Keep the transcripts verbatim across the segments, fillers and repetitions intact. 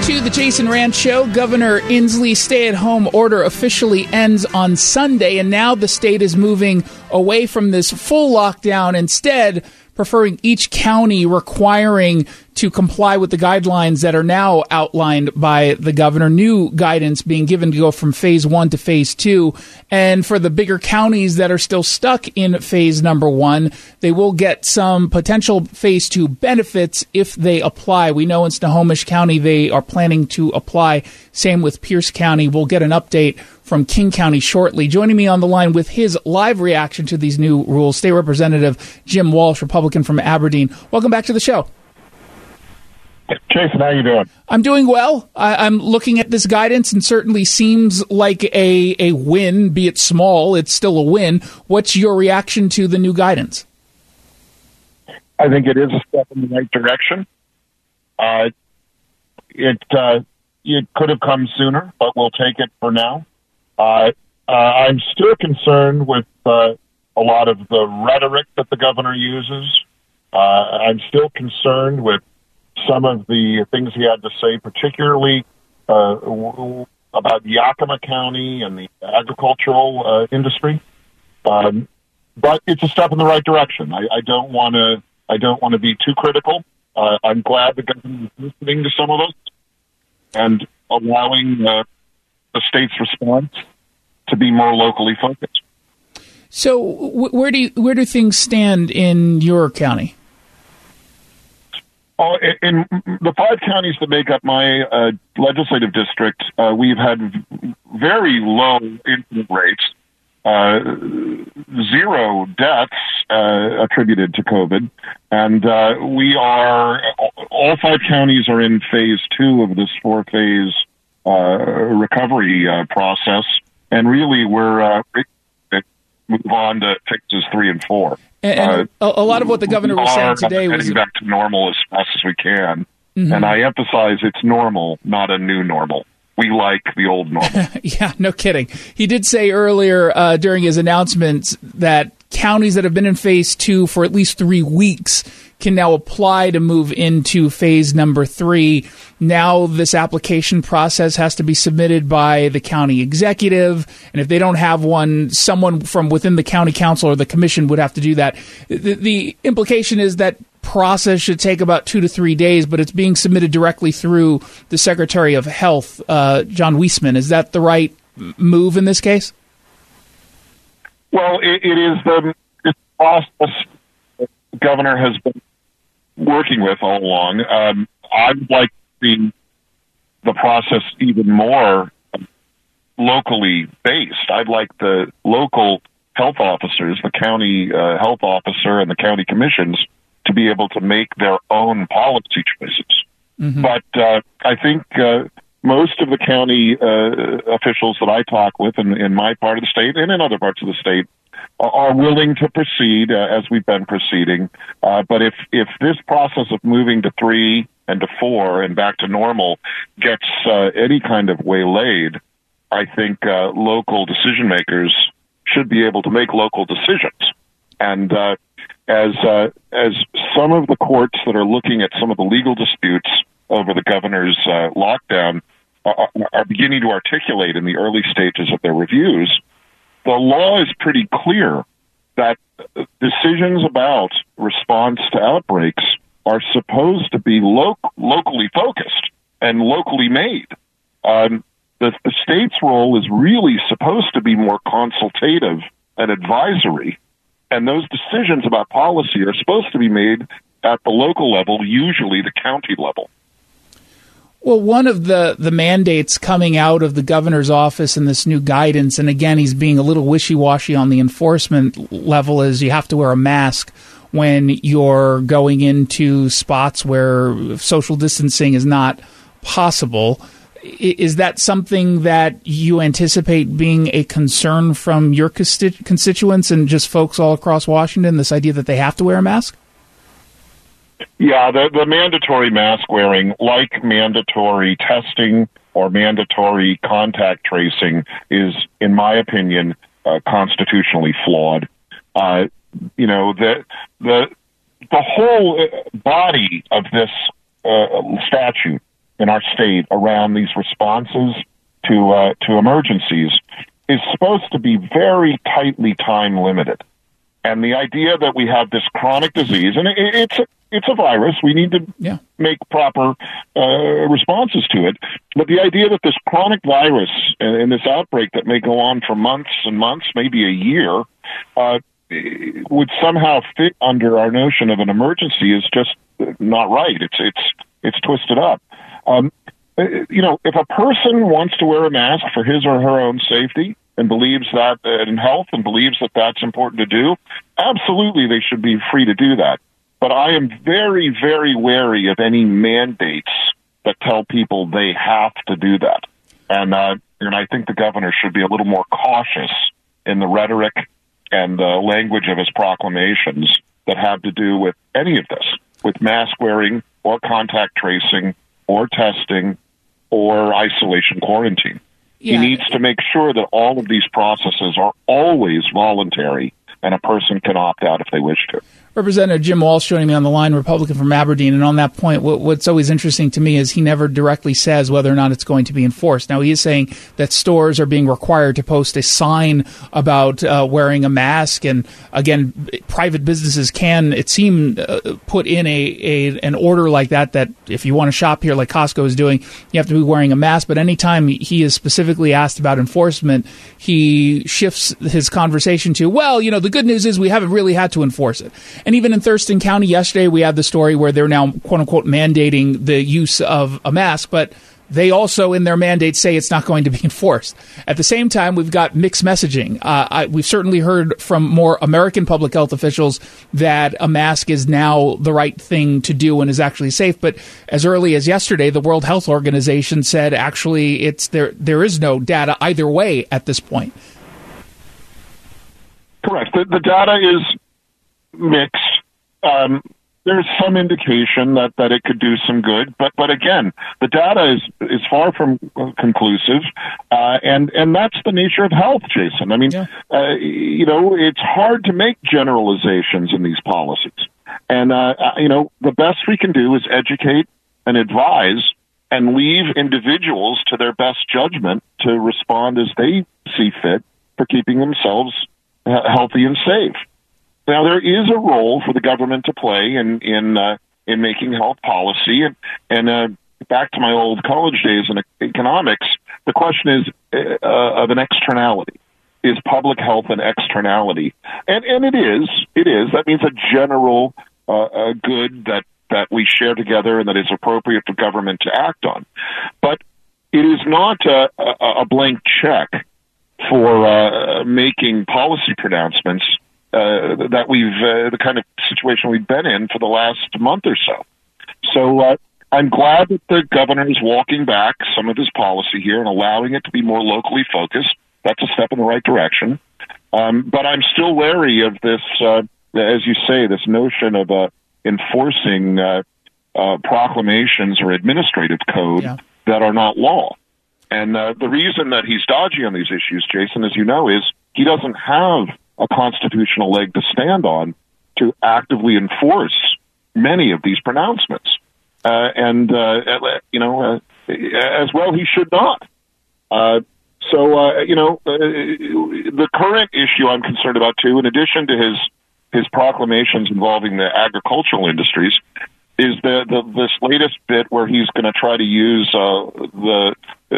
to the Jason Rand Show. Governor Inslee's stay-at-home order officially ends on Sunday, and now the state is moving away from this full lockdown, instead preferring each county requiring to comply with the guidelines that are now outlined by the governor. New guidance being given to go from phase one to phase two. And for the bigger counties that are still stuck in phase number one, they will get some potential phase two benefits if they apply. We know in Snohomish County they are planning to apply. Same with Pierce County. We'll get an update from King County shortly. Joining me on the line with his live reaction to these new rules, State Representative Jim Walsh, Republican from Aberdeen. Welcome back to the show. Jason, how you doing? I'm doing well. I, I'm looking at this guidance and certainly seems like a, a win, be it small, it's still a win. What's your reaction to the new guidance? I think it is a step in the right direction. Uh, it uh, it could have come sooner, but we'll take it for now. Uh, uh, I'm still concerned with uh, a lot of the rhetoric that the governor uses. Uh, I'm still concerned with some of the things he had to say, particularly uh, w- about Yakima County and the agricultural uh, industry. Um, but it's a step in the right direction. I, I don't want to. I don't want to be too critical. Uh, I'm glad the government is listening to some of us and allowing uh, the state's response to be more locally focused. So, w- where do you, where do things stand in your county? Oh, in the five counties that make up my uh, legislative district, uh, we've had very low incident rates, uh, zero deaths uh, attributed to COVID, and uh, we are, all five counties are in phase two of this four-phase uh, recovery uh, process, and really we're uh, move on to phases three and four. And, and uh, a lot of what the governor was saying today was getting back to normal as fast as we can. Mm-hmm. And I emphasize it's normal, not a new normal. We like the old normal. Yeah, no kidding. He did say earlier uh, during his announcements that counties that have been in phase two for at least three weeks can now apply to move into phase number three. Now this application process has to be submitted by the county executive, and if they don't have one, someone from within the county council or the commission would have to do that. The, the implication is that process should take about two to three days, but it's being submitted directly through the Secretary of Health, uh, John Weisman. Is that the right move in this case? Well, it, it is the it's the process the governor has been working with all along. Um, I'd like to see the process even more locally based. I'd like the local health officers, the county uh, health officer and the county commissions to be able to make their own policy choices. Mm-hmm. But uh, I think uh, most of the county uh, officials that I talk with in, in my part of the state and in other parts of the state are willing to proceed uh, as we've been proceeding. Uh, but if, if this process of moving to three and to four and back to normal gets uh, any kind of waylaid, I think uh, local decision makers should be able to make local decisions. And uh, as uh, as some of the courts that are looking at some of the legal disputes over the governor's uh, lockdown are, are beginning to articulate in the early stages of their reviews, the law is pretty clear that decisions about response to outbreaks are supposed to be lo- locally focused and locally made. Um, the, the state's role is really supposed to be more consultative and advisory, and those decisions about policy are supposed to be made at the local level, usually the county level. Well, one of the, the mandates coming out of the governor's office in this new guidance, and again, he's being a little wishy-washy on the enforcement level, is you have to wear a mask when you're going into spots where social distancing is not possible. Is that something that you anticipate being a concern from your constituents and just folks all across Washington, this idea that they have to wear a mask? Yeah, the, the mandatory mask wearing, like mandatory testing or mandatory contact tracing, is, in my opinion, uh, constitutionally flawed. Uh, you know, the the the whole body of this uh, statute in our state around these responses to uh, to emergencies is supposed to be very tightly time limited. And the idea that we have this chronic disease, and it, it's a, it's a virus, we need to yeah. make proper uh, responses to it. But the idea that this chronic virus and, and this outbreak that may go on for months and months, maybe a year, uh, would somehow fit under our notion of an emergency is just not right. It's it's it's twisted up. Um, you know, if a person wants to wear a mask for his or her own safety and believes that uh, in health and believes that that's important to do, absolutely they should be free to do that. But I am very, very wary of any mandates that tell people they have to do that. And, uh, and I think the governor should be a little more cautious in the rhetoric and the language of his proclamations that have to do with any of this, with mask wearing or contact tracing or testing or isolation quarantine. Yeah. He needs to make sure that all of these processes are always voluntary and a person can opt out if they wish to. Representative Jim Walsh joining me on the line, Republican from Aberdeen. And on that point, what, what's always interesting to me is he never directly says whether or not it's going to be enforced. Now, he is saying that stores are being required to post a sign about uh, wearing a mask. And again, private businesses can, it seemed, uh, put in a, a an order like that, that if you want to shop here like Costco is doing, you have to be wearing a mask. But anytime he is specifically asked about enforcement, he shifts his conversation to, well, you know, the good news is we haven't really had to enforce it. And even in Thurston County yesterday, we had the story where they're now, quote unquote, mandating the use of a mask, but they also in their mandate say it's not going to be enforced. At the same time, we've got mixed messaging. Uh, I, we've certainly heard from more American public health officials that a mask is now the right thing to do and is actually safe. But as early as yesterday, the World Health Organization said actually it's there. There is no data either way at this point. Correct. The, the data is mixed. Um, there's some indication that, that it could do some good, but but again, the data is is far from conclusive, uh, and and that's the nature of health, Jason. I mean, yeah. uh, you know, it's hard to make generalizations in these policies, and uh, you know, the best we can do is educate and advise, and leave individuals to their best judgment to respond as they see fit for keeping themselves healthy and safe. Now, there is a role for the government to play in in uh, in making health policy, and and uh, back to my old college days in economics, the question is uh, of an externality. Is public health an externality? And and it is. It is. That means a general uh, a good that that we share together and that is appropriate for government to act on. But it is not a, a, a blank check for uh, making policy pronouncements. Uh, that we've, uh, the kind of situation we've been in for the last month or so. So uh, I'm glad that the governor is walking back some of his policy here and allowing it to be more locally focused. That's a step in the right direction. Um, but I'm still wary of this, uh, as you say, this notion of uh, enforcing uh, uh, proclamations or administrative code yeah. that are not law. And uh, the reason that he's dodgy on these issues, Jason, as you know, is he doesn't have a constitutional leg to stand on to actively enforce many of these pronouncements. Uh, and, uh, you know, uh, as well, he should not. Uh, so, uh, you know, uh, the current issue I'm concerned about, too, in addition to his his proclamations involving the agricultural industries, is the, the this latest bit where he's going to try to use uh, the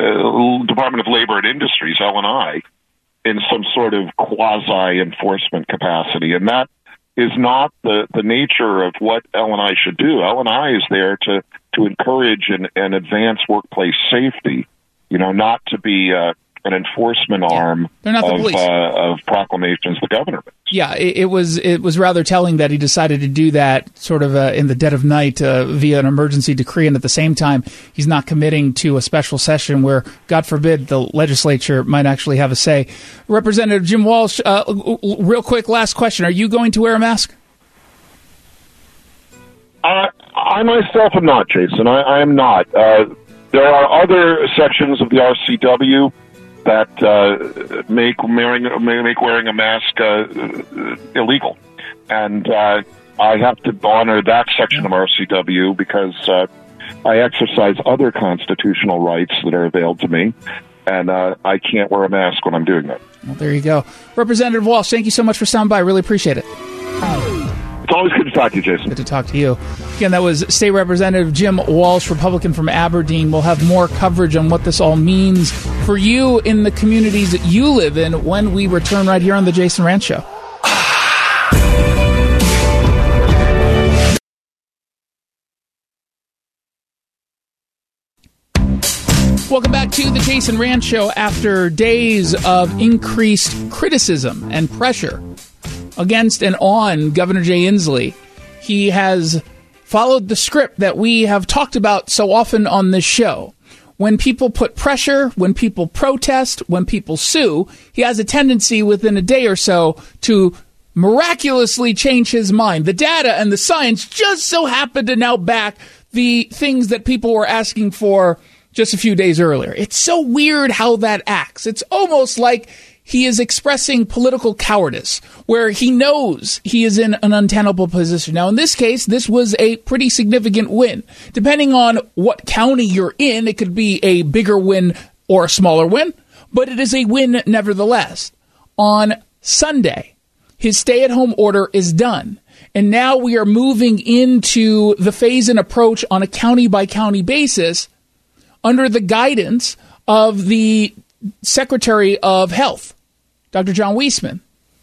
uh, Department of Labor and Industries, L and I, in some sort of quasi-enforcement capacity. And that is not the, the nature of what L and I should do. L and I is there to, to encourage and, and advance workplace safety, you know, not to be uh, an enforcement arm They're not the of, police. uh, of proclamations the governor makes. Yeah, it, it was it was rather telling that he decided to do that sort of uh, in the dead of night uh, via an emergency decree, and at the same time, he's not committing to a special session where, God forbid, the legislature might actually have a say. Representative Jim Walsh, uh, real quick, last question. Are you going to wear a mask? Uh, I myself am not, Jason. I, I am not. Uh, there are other sections of the R C W that uh, make wearing make wearing a mask uh, illegal, and uh, I have to honor that section of R C W because uh, I exercise other constitutional rights that are available to me, and uh, I can't wear a mask when I'm doing that. Well, there you go. Representative Walsh, thank you so much for stopping by. Really appreciate it. It's always good to talk to you, Jason. Good to talk to you. Again, that was State Representative Jim Walsh, Republican from Aberdeen. We'll have more coverage on what this all means for you in the communities that you live in when we return right here on The Jason Rantz Show. Welcome back to the Jason Rantz Show. After days of increased criticism and pressure against and on Governor Jay Inslee, he has followed the script that we have talked about so often on this show. When people put pressure, when people protest, when people sue, he has a tendency within a day or so to miraculously change his mind. The data and the science just so happen to now back the things that people were asking for just a few days earlier. It's so weird how that acts. It's almost like he is expressing political cowardice, where he knows he is in an untenable position. Now, in this case, this was a pretty significant win. Depending on what county you're in, it could be a bigger win or a smaller win, but it is a win nevertheless. On Sunday, his stay-at-home order is done. And now we are moving into the phase-in approach on a county-by-county basis under the guidance of the Secretary of Health, Doctor John Weisman.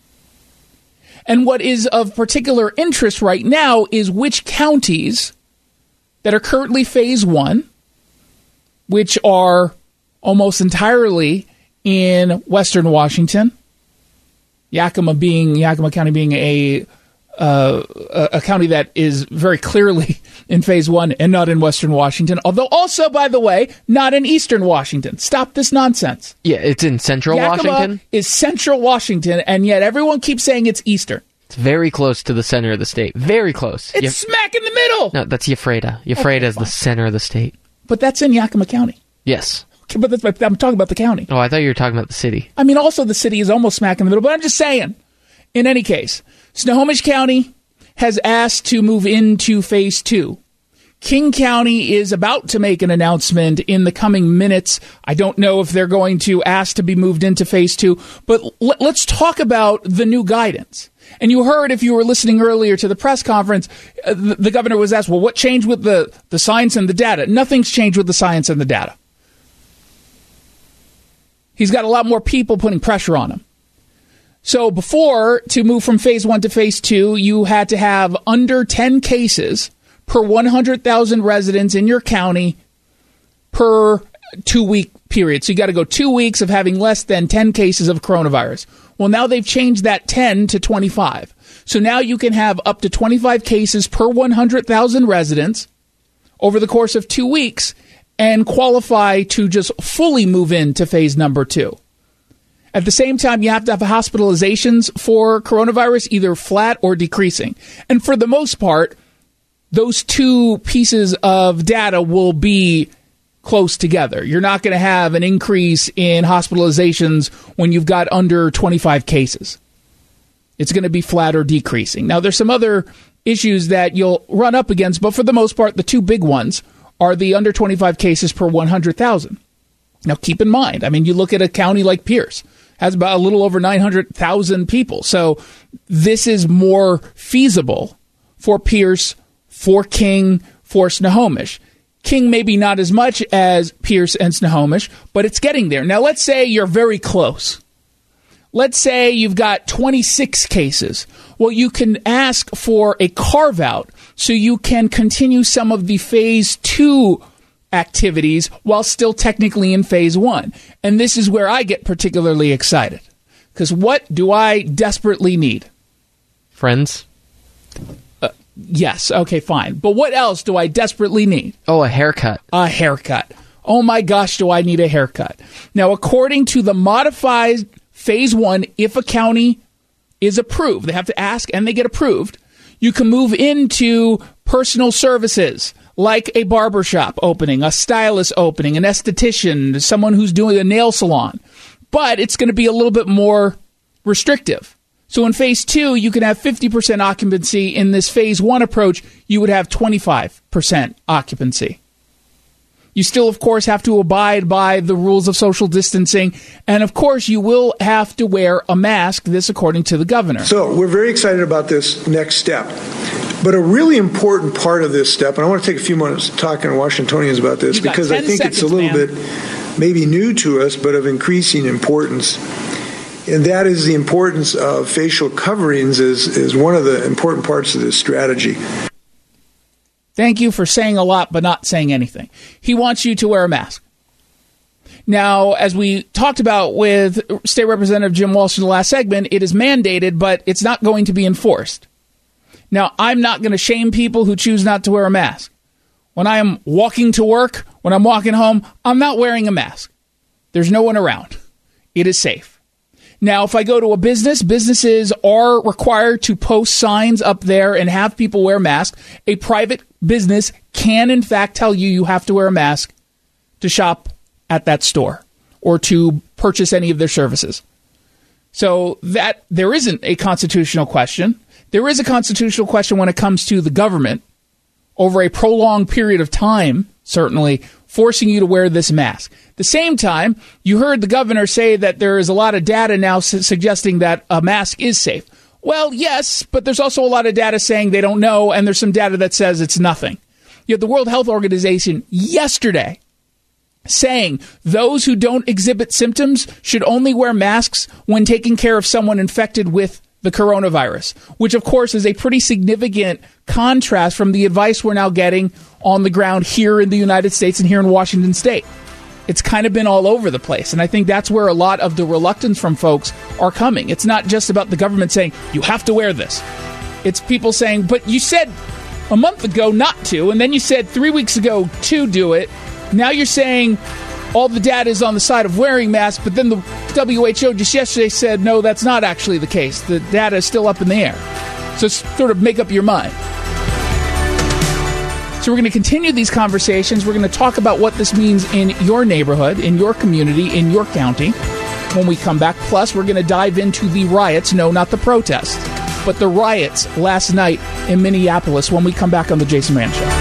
And what is of particular interest right now is which counties that are currently phase one, which are almost entirely in Western Washington, Yakima being Yakima County being a Uh, a, a county that is very clearly in phase one and not in Western Washington, although also, by the way, not in Eastern Washington. Stop this nonsense. Yeah, it's in Central Yakima Washington. Is Central Washington, and yet everyone keeps saying it's Eastern. It's very close to the center of the state. Very close. It's Yef- smack in the middle. No, that's Ephrata. Ephrata Okay, is the center of the state. But that's in Yakima County. Yes. Okay, but that's, I'm talking about the county. Oh, I thought you were talking about the city. I mean, also the city is almost smack in the middle, but I'm just saying. In any case, Snohomish County has asked to move into phase two. King County is about to make an announcement in the coming minutes. I don't know if they're going to ask to be moved into phase two, but l- let's talk about the new guidance. And you heard, if you were listening earlier to the press conference, uh, the, the governor was asked, well, what changed with the, the science and the data? Nothing's changed with the science and the data. He's got a lot more people putting pressure on him. So before, to move from phase one to phase two, you had to have under ten cases per one hundred thousand residents in your county per two-week period. So you got to go two weeks of having less than ten cases of coronavirus. Well, now they've changed that ten to twenty-five. So now you can have up to twenty-five cases per one hundred thousand residents over the course of two weeks and qualify to just fully move into phase number two. At the same time, you have to have hospitalizations for coronavirus either flat or decreasing. And for the most part, those two pieces of data will be close together. You're not going to have an increase in hospitalizations when you've got under twenty-five cases. It's going to be flat or decreasing. Now, there's some other issues that you'll run up against, but for the most part, the two big ones are the under twenty-five cases per one hundred thousand. Now, keep in mind, I mean, you look at a county like Pierce, has about a little over nine hundred thousand people. So this is more feasible for Pierce, for King, for Snohomish. King maybe not as much as Pierce and Snohomish, but it's getting there. Now, let's say you're very close. Let's say you've got twenty-six cases. Well, you can ask for a carve-out so you can continue some of the phase two activities while still technically in phase one. And this is where I get particularly excited. Because what do I desperately need? Friends? Uh, yes, okay, fine. But what else do I desperately need? Oh, a haircut. A haircut. Oh my gosh, do I need a haircut? Now, according to the modified phase one, if a county is approved, they have to ask and they get approved, you can move into personal services, like a barbershop opening, a stylist opening, an esthetician, someone who's doing a nail salon. But it's going to be a little bit more restrictive. So in phase two, you can have fifty percent occupancy. In this phase one approach, you would have twenty-five percent occupancy. You still, of course, have to abide by the rules of social distancing. And, of course, you will have to wear a mask, this according to the governor. So we're very excited about this next step. But a really important part of this step, and I want to take a few minutes talking to Washingtonians about this, because I think seconds, it's a little man. bit maybe new to us, but of increasing importance. And that is the importance of facial coverings is, is one of the important parts of this strategy. Thank you for saying a lot, but not saying anything. He wants you to wear a mask. Now, as we talked about with State Representative Jim Walsh in the last segment, it is mandated, but it's not going to be enforced. Now, I'm not going to shame people who choose not to wear a mask. When I am walking to work, when I'm walking home, I'm not wearing a mask. There's no one around. It is safe. Now, if I go to a business, businesses are required to post signs up there and have people wear masks. A private business can, in fact, tell you you have to wear a mask to shop at that store or to purchase any of their services. So that there isn't a constitutional question. There is a constitutional question when it comes to the government over a prolonged period of time, certainly, forcing you to wear this mask. At the same time, you heard the governor say that there is a lot of data now su- suggesting that a mask is safe. Well, yes, but there's also a lot of data saying they don't know, and there's some data that says it's nothing. You have the World Health Organization yesterday saying those who don't exhibit symptoms should only wear masks when taking care of someone infected with the coronavirus, which, of course, is a pretty significant contrast from the advice we're now getting on the ground here in the United States and here in Washington State. It's kind of been all over the place, and I think that's where a lot of the reluctance from folks are coming. It's not just about the government saying, you have to wear this. It's people saying, but you said a month ago not to, and then you said three weeks ago to do it. Now you're saying all the data is on the side of wearing masks, but then the W H O just yesterday said, no, that's not actually the case. The data is still up in the air. So sort of make up your mind. So we're going to continue these conversations. We're going to talk about what this means in your neighborhood, in your community, in your county when we come back. Plus, we're going to dive into the riots. No, not the protests, but the riots last night in Minneapolis when we come back on The Jason Mann Show.